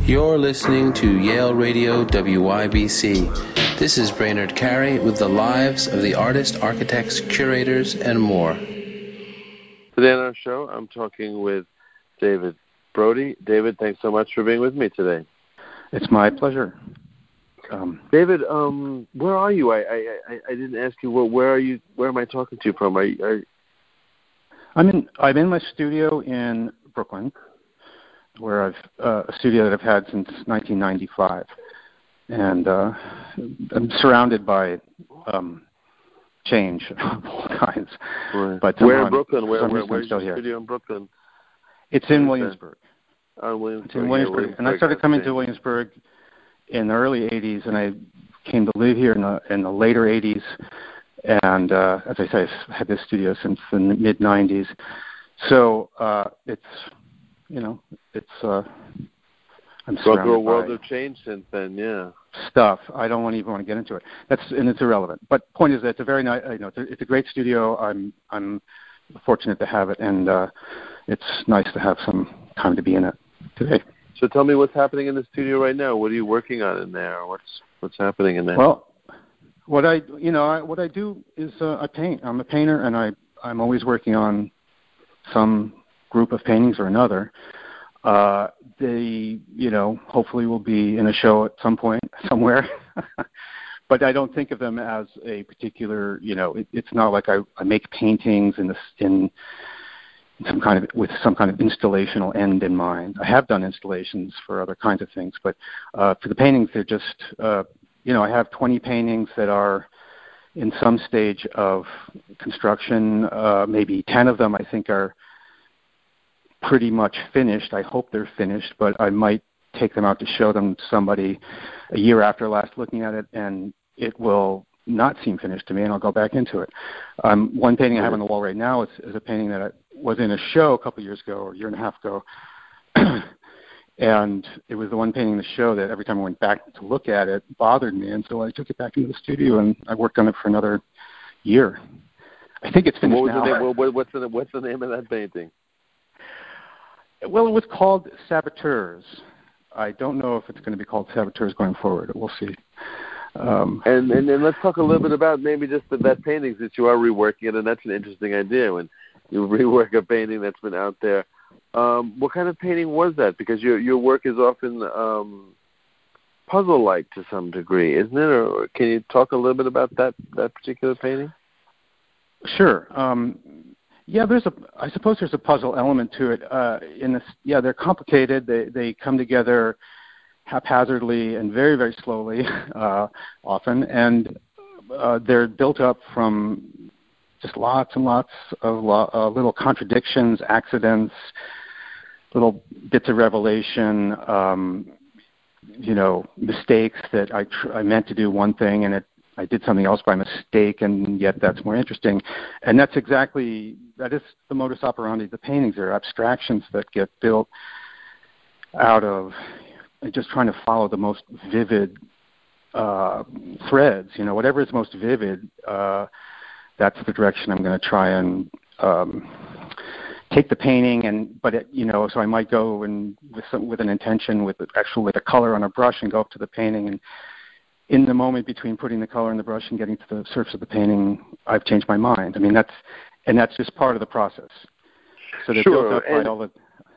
You're listening to Yale Radio WYBC. This is Brainerd Carey with the lives of the artists, architects, curators, and more. Today on our show, I'm talking with David Brody. David, thanks so much for being with me today. It's my pleasure. David, where are you? I didn't ask you. Where are you? Where am I talking to you from? I'm in my studio in Brooklyn, where I've a studio that I've had since 1995, and I'm surrounded by change of all kinds. Right. But where in Brooklyn? Where's your studio in Brooklyn? It's in Williamsburg. Williamsburg. It's in Williamsburg, and I started coming to Williamsburg in the early 80s, and I came to live here in the later 80s. And as I say, I've had this studio since the mid 90s. So I'm surrounded through a world by of change since then, yeah. Stuff. I don't even want to get into it. It's irrelevant. But point is that it's a very nice. It's a great studio. I'm fortunate to have it, and it's nice to have some time to be in it today. So tell me what's happening in the studio right now. What are you working on in there? What's happening in there? Well, what I do is I paint. I'm a painter, and I'm always working on some group of paintings or another. They hopefully will be in a show at some point somewhere. But I don't think of them as a particular. It's not like I make paintings in some kind of installational end in mind. I have done installations for other kinds of things, but for the paintings, they're just. I have 20 paintings that are in some stage of construction. Maybe 10 of them I think are pretty much finished. I hope they're finished, but I might take them out to show them to somebody a year after last looking at it, and it will not seem finished to me, and I'll go back into it. One painting I have on the wall right now is a painting that was in a show a couple of years ago, or a year and a half ago, and it was the one painting in the show that every time I went back to look at it bothered me, and so I took it back into the studio, and I worked on it for another year. I think it's finished now. What's the name of that painting? Well, it was called Saboteurs. I don't know if it's going to be called Saboteurs going forward. We'll see. And then let's talk a little bit about maybe just that painting, since you are reworking it, and that's an interesting idea when you rework a painting that's been out there. What kind of painting was that? Because your work is often puzzle-like to some degree, isn't it? Or can you talk a little bit about that particular painting? Sure. Yeah, I suppose there's a puzzle element to it. They're complicated. They come together haphazardly and very, very slowly, often, and they're built up from just lots and lots of little contradictions, accidents, little bits of revelation, mistakes that I meant to do one thing and I did something else by mistake, and yet that's more interesting. And that is the modus operandi of the paintings. They're abstractions that get built out of just trying to follow the most vivid threads. Whatever is most vivid, that's the direction I'm going to try and take the painting. So I might go and with an intention, with a color on a brush, and go up to the painting, and in the moment between putting the color in the brush and getting to the surface of the painting, I've changed my mind. I mean, that's just part of the process. So they're built up by all the.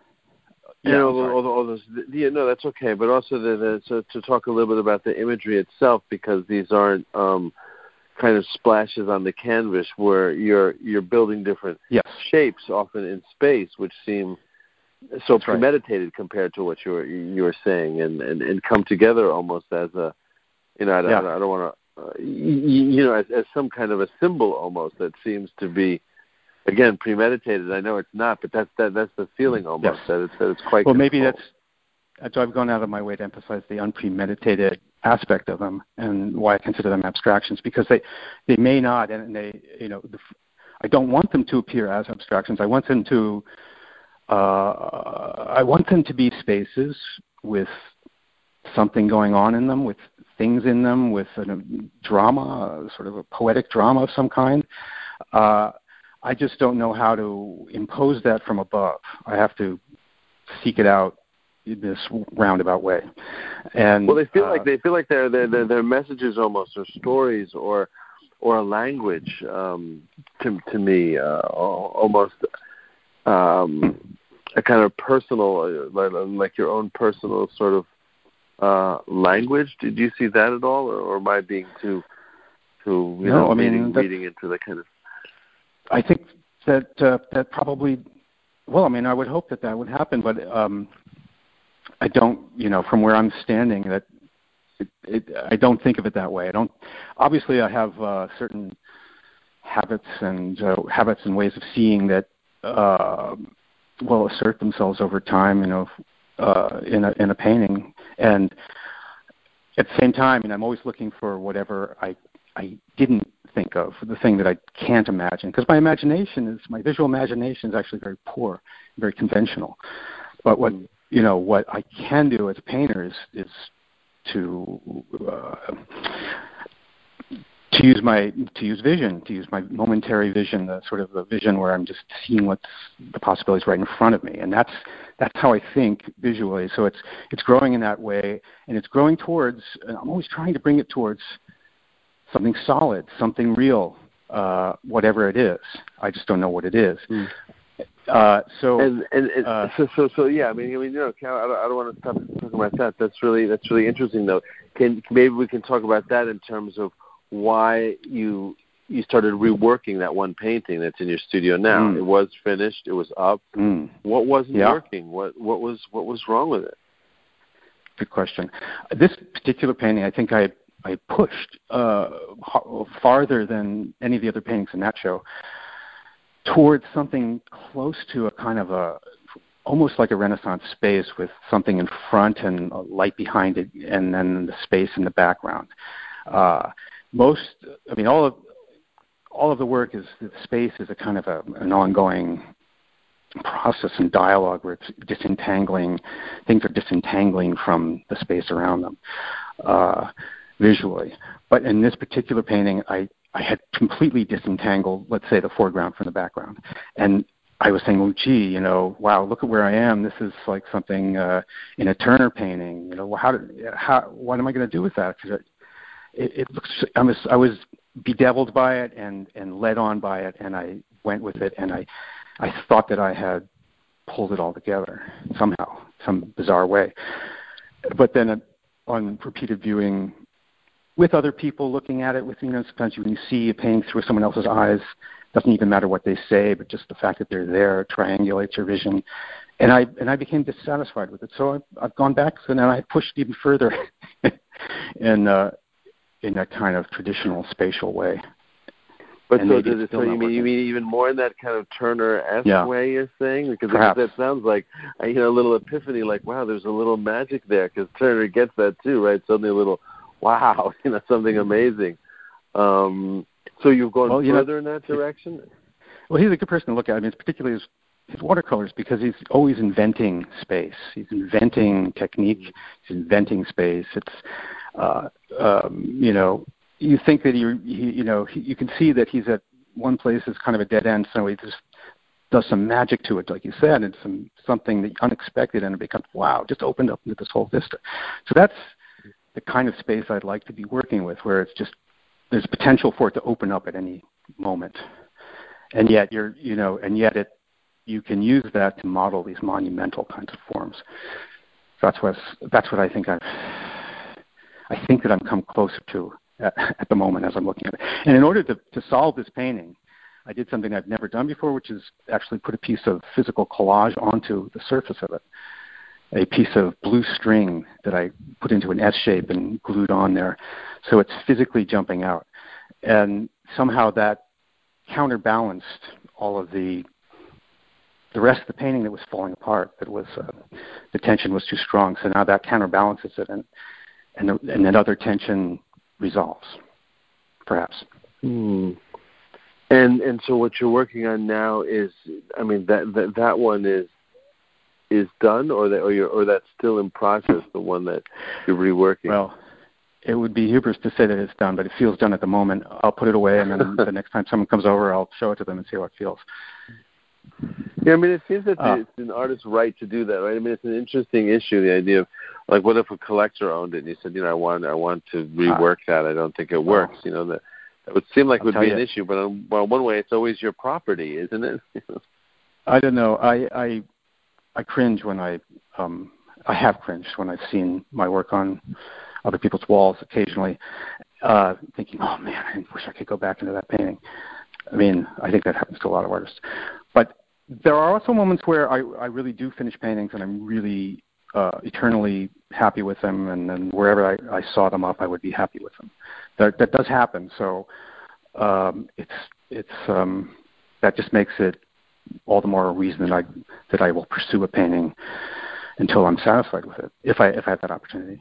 No, that's okay. But also to talk a little bit about the imagery itself, because these aren't kind of splashes on the canvas where you're building different shapes, often in space, which seem so premeditated compared to what you're saying, and come together almost as a. I don't want to, as some kind of a symbol almost that seems to be, again, premeditated. I know it's not, but that's the feeling almost that it's quite. Well, maybe that's so I've gone out of my way to emphasize the unpremeditated aspect of them and why I consider them abstractions, because they may not, and they I don't want them to appear as abstractions. I want them to be spaces with something going on in them, with things in them, with a drama, sort of a poetic drama of some kind. I just don't know how to impose that from above. I have to seek it out this roundabout way. And well, they feel like they're messages almost, or stories, or a language to me, almost a kind of personal, like your own personal sort of language. Did you see that at all, or am I being too reading into the kind of? I think that probably. Well, I mean, I would hope that would happen, but I don't. From where I'm standing, that I don't think of it that way. I don't. Obviously, I have certain habits and ways of seeing that assert themselves over time. In a painting, and at the same time, I'm always looking for whatever I didn't think of, the thing that I can't imagine, because my visual imagination is actually very poor, very conventional. But what I can do as a painter is to use vision, to use my momentary vision, the sort of the vision where I'm just seeing what's the possibilities right in front of me, and that's how I think visually. So it's growing in that way, and it's growing towards. And I'm always trying to bring it towards something solid, something real, whatever it is. I just don't know what it is. So yeah. I mean, Cal, I don't want to stop talking about that. That's really interesting, though. Maybe we can talk about that in terms of why you started reworking that one painting that's in your studio now. It was finished. It was up. What wasn't working? What was wrong with it? Good question. This particular painting, I think I pushed farther than any of the other paintings in that show towards something close to a kind of almost like a Renaissance space with something in front and a light behind it, and then the space in the background. All of the work is the space is a kind of an ongoing process and dialogue where it's things are disentangling from the space around them visually. But in this particular painting, I had completely disentangled, let's say, the foreground from the background. And I was saying, wow, look at where I am. This is like something in a Turner painting. What am I going to do with that? Because it looks. I was bedeviled by it and led on by it, and I went with it, and I thought that I had pulled it all together somehow, some bizarre way. But then on repeated viewing with other people looking at it, sometimes when you see a painting through someone else's eyes, it doesn't even matter what they say, but just the fact that they're there triangulates your vision. And I became dissatisfied with it. So I've gone back, and then I pushed even further in that kind of traditional spatial way. But you mean even more in that kind of Turner-esque way you're saying? Because that sounds like a little epiphany, like, wow, there's a little magic there, because Turner gets that too, right? Suddenly a little, wow, something amazing. So you've gone further in that direction? Well, he's a good person to look at. I mean, it's particularly his watercolors, because he's always inventing space. He's inventing technique. He's inventing space. It's, you think that you can see that he's at one place is kind of a dead end, so he just does some magic to it, like you said, and something that unexpected, and it becomes, wow, just opened up into this whole vista. So that's the kind of space I'd like to be working with, where it's just there's potential for it to open up at any moment, and yet you can use that to model these monumental kinds of forms. So that's what I think I think that I've come closer to at the moment as I'm looking at it. And in order to solve this painting, I did something I've never done before, which is actually put a piece of physical collage onto the surface of it, a piece of blue string that I put into an S shape and glued on there, so it's physically jumping out. And somehow that counterbalanced all of the rest of the painting that was falling apart. That was the tension was too strong, so now that counterbalances it, and that other tension resolves, perhaps. And so what you're working on now is, I mean, that one is done, or that's still in process, the one that you're reworking. Well, it would be hubris to say that it's done, but it feels done at the moment. I'll put it away, and then the next time someone comes over, I'll show it to them and see how it feels. Yeah, I mean, it seems that it's an artist's right to do that, right? I mean, it's an interesting issue, the idea of, like, what if a collector owned it and he said, I want to rework that. I don't think it works. That would seem like it would be an issue, but on one way, it's always your property, isn't it? I don't know. I cringe when I have cringed when I've seen my work on other people's walls occasionally, thinking, oh man, I wish I could go back into that painting. I mean, I think that happens to a lot of artists. But there are also moments where I really do finish paintings and I'm really eternally happy with them, and then wherever I saw them up, I would be happy with them. That does happen. So it's that just makes it all the more a reason that I will pursue a painting until I'm satisfied with it, if I have that opportunity.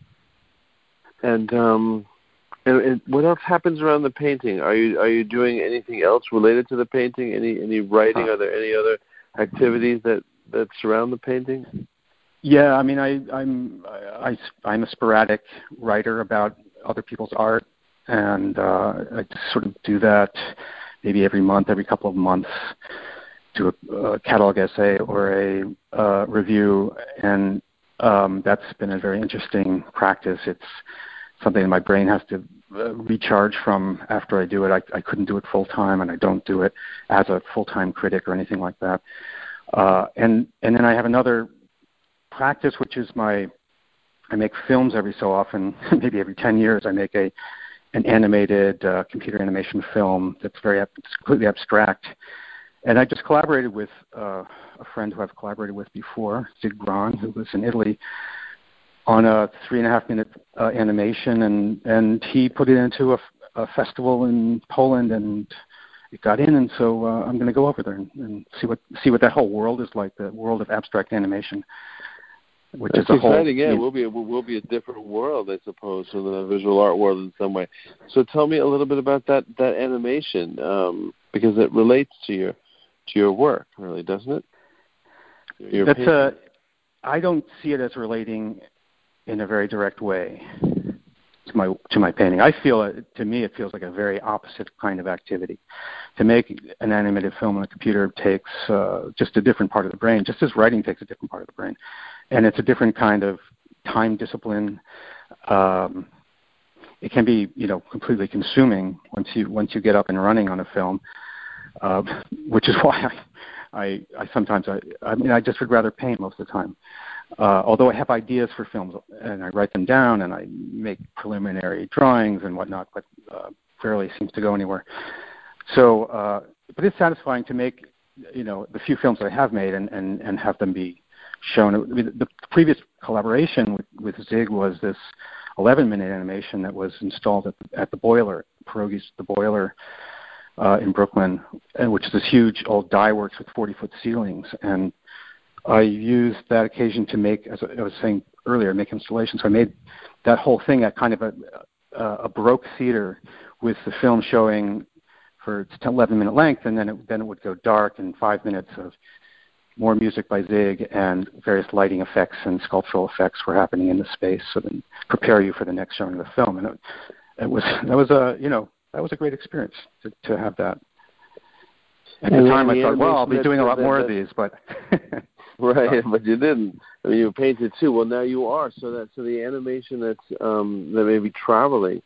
And what else happens around the painting? Are you doing anything else related to the painting? Any writing? Are there any other activities that surround the painting? Yeah, I mean, I'm a sporadic writer about other people's art, and I just sort of do that maybe every month, every couple of months, do a catalog essay or a review, and that's been a very interesting practice. It's something my brain has to recharge from after I do it. I couldn't do it full time, and I don't do it as a full-time critic or anything like that. And then I have another practice, which is I make films every so often, maybe every 10 years. I make an animated computer animation film that's it's completely abstract. And I just collaborated with a friend who I've collaborated with before, Zig Braun, who lives in Italy, on a 3.5-minute animation, and he put it into a festival in Poland, and it got in, and so I'm going to go over there and see what that whole world is like, the world of abstract animation, which That's is a whole. Exciting, yeah. We'll be a different world, I suppose, from the visual art world in some way. So tell me a little bit about that animation, because it relates to your work, really, doesn't it? I don't see it as relating in a very direct way to my painting. I feel to me it feels like a very opposite kind of activity. To make an animated film on a computer takes just a different part of the brain, just as writing takes a different part of the brain, and it's a different kind of time discipline. It can be completely consuming once you get up and running on a film, which is why I sometimes I just would rather paint most of the time. Although I have ideas for films and I write them down and I make preliminary drawings and whatnot, but rarely seems to go anywhere. So, but it's satisfying to make, the few films I have made and have them be shown. The previous collaboration with Zig was this 11-minute animation that was installed at the Boiler, Pierogi's The Boiler in Brooklyn, which is this huge old dye works with 40-foot ceilings. And I used that occasion to make, as I was saying earlier, make installations. So I made that whole thing at kind of a Baroque theater with the film showing for its 11-minute length, and then it would go dark and 5 minutes of more music by Zig and various lighting effects and sculptural effects were happening in the space, so then prepare you for the next showing of the film. And that was a great experience to have that. At the time, I thought, well, I'll be doing a lot more of these, but right, but you didn't. I mean, you painted too. Well, now you are. So the animation that may be traveling.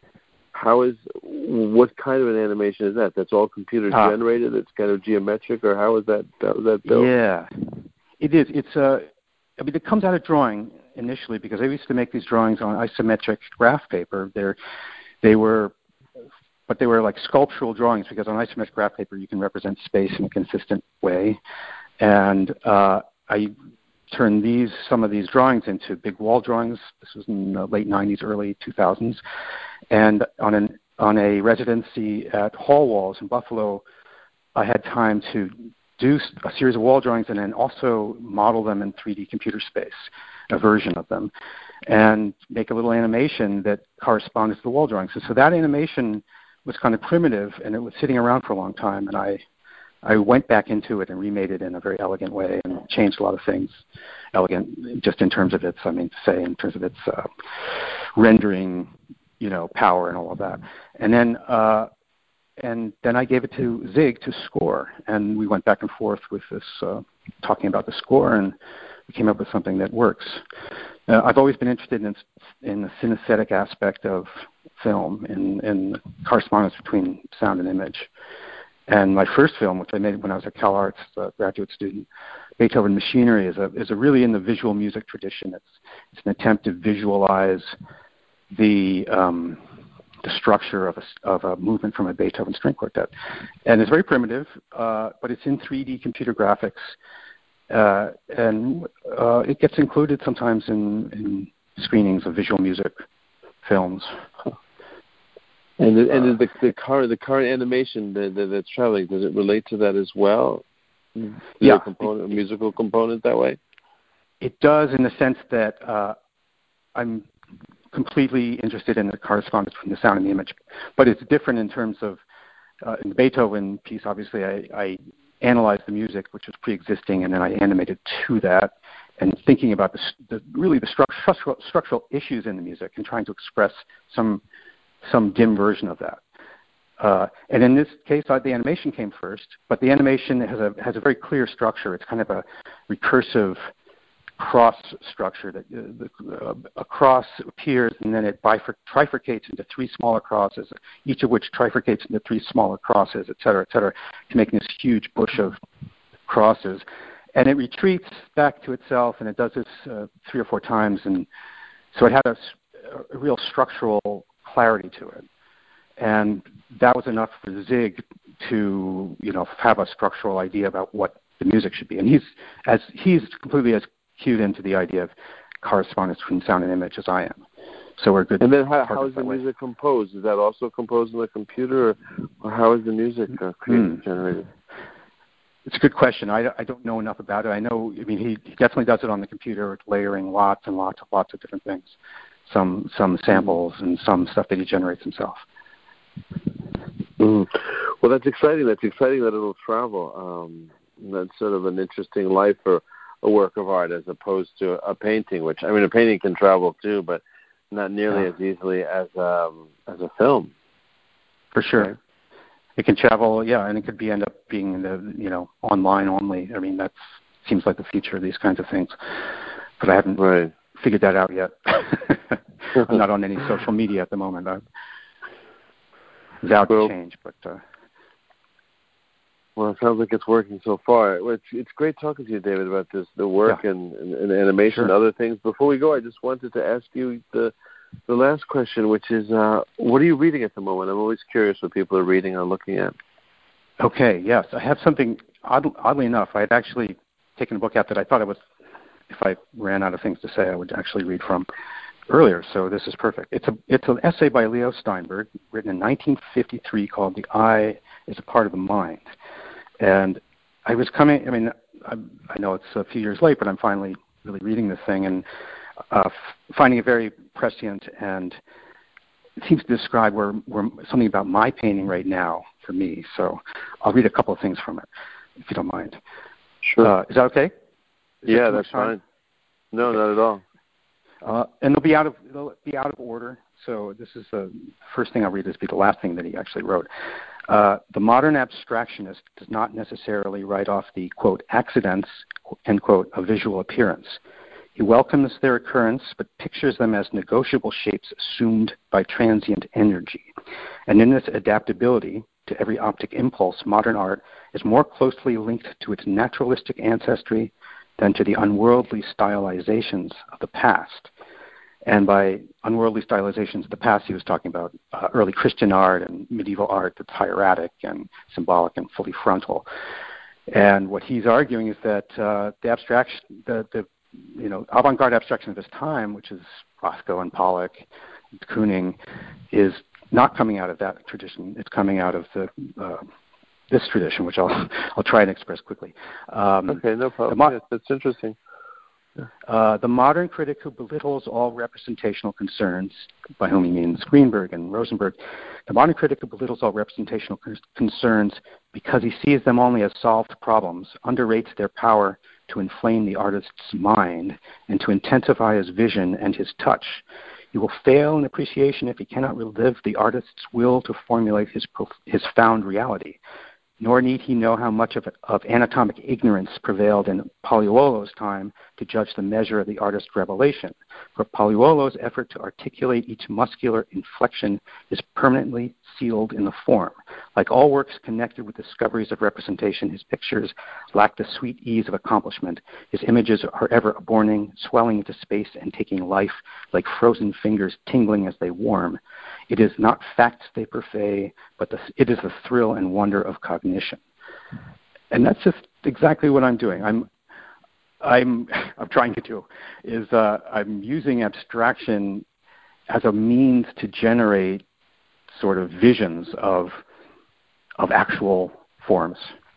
What kind of an animation is that? That's all computer generated. It's kind of geometric, or how is that built? Yeah, it is. It comes out of drawing initially because I used to make these drawings on isometric graph paper. They were like sculptural drawings because on isometric graph paper you can represent space in a consistent way, and I turned some of these drawings into big wall drawings. This was in the late 90s, early 2000s. And on a residency at Hall Walls in Buffalo, I had time to do a series of wall drawings and then also model them in 3D computer space, a version of them, and make a little animation that corresponds to the wall drawings. So that animation was kind of primitive, and it was sitting around for a long time, and I went back into it and remade it in a very elegant way and changed a lot of things. Elegant just in terms of its, in terms of its rendering, power and all of that. And then and then I gave it to Zig to score, and we went back and forth with this, talking about the score, and we came up with something that works. I've always been interested in the synesthetic aspect of film and correspondence between sound and image. And my first film, which I made when I was at Cal Arts, a graduate student, Beethoven Machinery, is a really in the visual music tradition. It's an attempt to visualize the structure of a movement from a Beethoven string quartet, and it's very primitive, but it's in 3D computer graphics, and it gets included sometimes in screenings of visual music films. And the current animation that's traveling, does it relate to that as well? Yeah, a musical component that way. It does, in the sense that I'm completely interested in the correspondence between the sound and the image, but it's different in terms of in the Beethoven piece. Obviously, I analyzed the music, which was pre-existing, and then I animated to that, and thinking about the structural issues in the music and trying to express some dim version of that. And in this case, the animation came first, but the animation has a very clear structure. It's kind of a recursive cross structure that a cross appears, and then it trifurcates into three smaller crosses, each of which trifurcates into three smaller crosses, et cetera, to make this huge bush of crosses. And it retreats back to itself, and it does this 3 or 4 times, and so it had a real structural clarity to it. And that was enough for Zig to, have a structural idea about what the music should be. And he's completely as cued into the idea of correspondence between sound and image as I am. So we're good. And then how is the music composed? Is that also composed on the computer, or how is the music generated? It's a good question. I don't know enough about it. He definitely does it on the computer, layering lots and lots of different things. Some samples and some stuff that he generates himself. Well, that's exciting. That's exciting that it'll travel. That's sort of an interesting life for a work of art as opposed to a painting, which, a painting can travel too, but not nearly as easily as a film. For sure. Right? It can travel, and it could end up being in the, online only. That seems like the future of these kinds of things. But I haven't figured that out yet. I'm not on any social media at the moment. It's out to change, but... Well, it sounds like it's working so far. It's great talking to you, David, about the work and animation and other things. Before we go, I just wanted to ask you the last question, which is, what are you reading at the moment? I'm always curious what people are reading or looking at. Okay, yes. I have something, oddly enough, I had actually taken a book out that I thought if I ran out of things to say, I would actually read from earlier, so this is perfect. It's an essay by Leo Steinberg, written in 1953, called "The Eye is a Part of the Mind." And I was coming, I know it's a few years late, but I'm finally really reading this thing and finding it very prescient, and it seems to describe where something about my painting right now for me. So I'll read a couple of things from it, if you don't mind. Sure. Is that okay? That's fine. No, not at all. And they'll be out of order. So this is the first thing I'll read. This will be the last thing that he actually wrote. The modern abstractionist does not necessarily write off the, quote, accidents, end quote, of visual appearance. He welcomes their occurrence, but pictures them as negotiable shapes assumed by transient energy. And in this adaptability to every optic impulse, modern art is more closely linked to its naturalistic ancestry than to the unworldly stylizations of the past. And by unworldly stylizations of the past, he was talking about early Christian art and medieval art that's hieratic and symbolic and fully frontal. And what he's arguing is that the abstraction, the avant-garde abstraction of his time, which is Rothko and Pollock, and Kooning, is not coming out of that tradition. It's coming out of this tradition, which I'll try and express quickly. Okay, no problem. That's interesting. The modern critic who belittles all representational concerns, by whom he means Greenberg and Rosenberg, the modern critic who belittles all representational concerns because he sees them only as solved problems, underrates their power to inflame the artist's mind and to intensify his vision and his touch. He will fail in appreciation if he cannot relive the artist's will to formulate his found reality. Nor need he know how much of anatomic ignorance prevailed in Pogliolo's time to judge the measure of the artist's revelation. For Pogliolo's effort to articulate each muscular inflection is permanently sealed in the form. Like all works connected with discoveries of representation, his pictures lack the sweet ease of accomplishment. His images are ever upborning, swelling into space and taking life, like frozen fingers tingling as they warm. It is not facts they purvey, but it is the thrill and wonder of cognition. And that's just exactly what I'm doing. I'm trying to do is I'm using abstraction as a means to generate sort of visions of actual forms.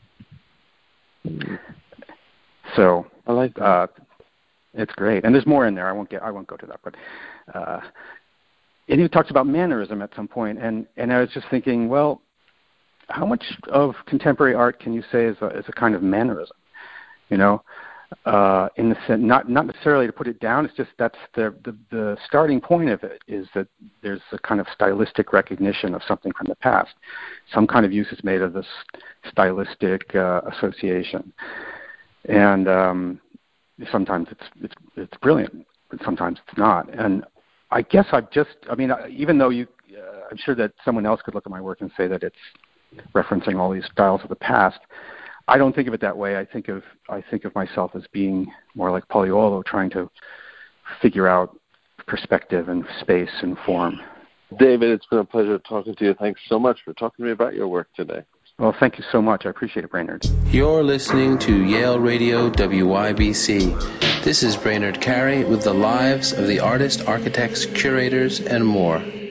So I like that. It's great, and there's more in there. I won't go to that, but. And he talks about mannerism at some point, and I was just thinking, well, how much of contemporary art can you say is a kind of mannerism? You know, in the sense, not necessarily to put it down. It's just that's the starting point of it is that there's a kind of stylistic recognition of something from the past. Some kind of use is made of this stylistic association, and sometimes it's brilliant, but sometimes it's not. And I guess even though I'm sure that someone else could look at my work and say that it's referencing all these styles of the past. I don't think of it that way. I think of myself as being more like Pogliolo, trying to figure out perspective and space and form. David, it's been a pleasure talking to you. Thanks so much for talking to me about your work today. Well, thank you so much. I appreciate it, Brainerd. You're listening to Yale Radio WYBC. This is Brainerd Carey with the lives of the artists, architects, curators, and more.